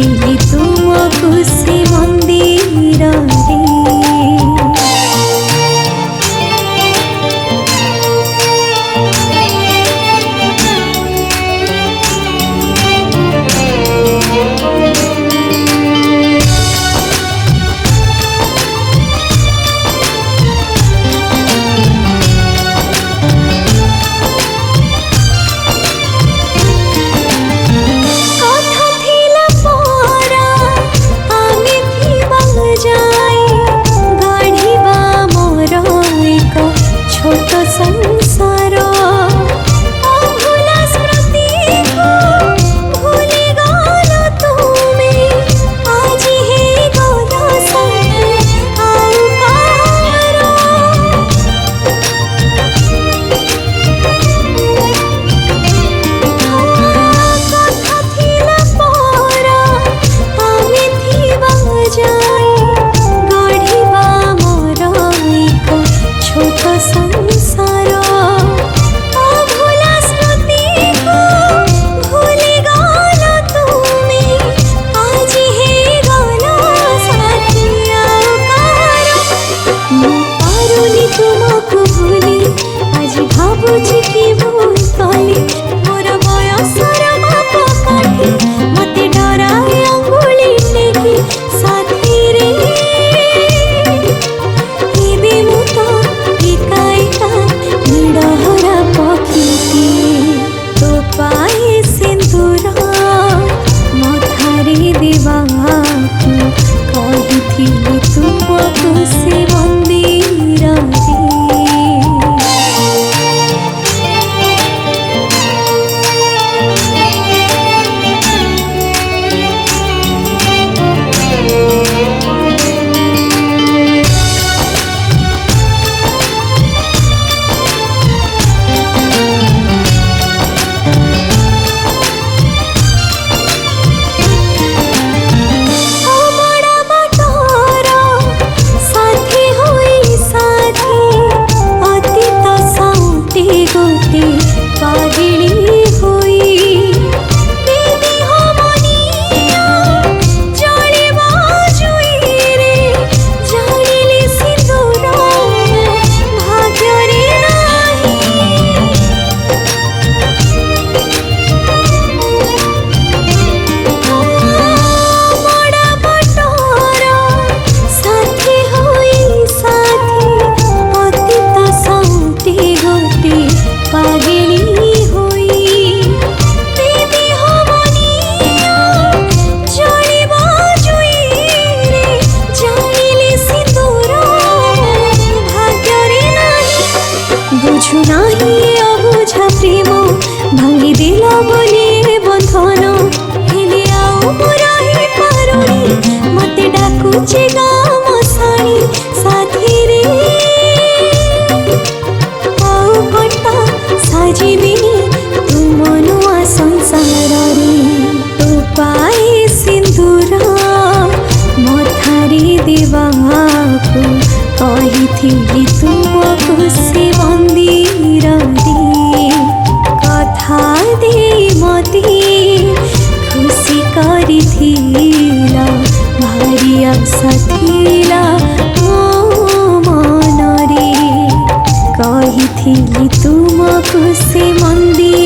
कहिथिली तुमको से मंदिर रे। बुझु नाही अबुझा प्रेम भांगी दिल बोली बंधन हेले आउ रही पारुनी मते डाकुचे गाँ मसाणी साथी रे आउ घंटा साजिबिनी तुम नुआ संसार रे तो पाए सिंदूर मथारी देवाको कहिथिली तुमको से मंदिर रे कथा दे मते खुशी करिथिला भारी आशा थिला मो मन रे कहिथिली तुमको से मंदिर।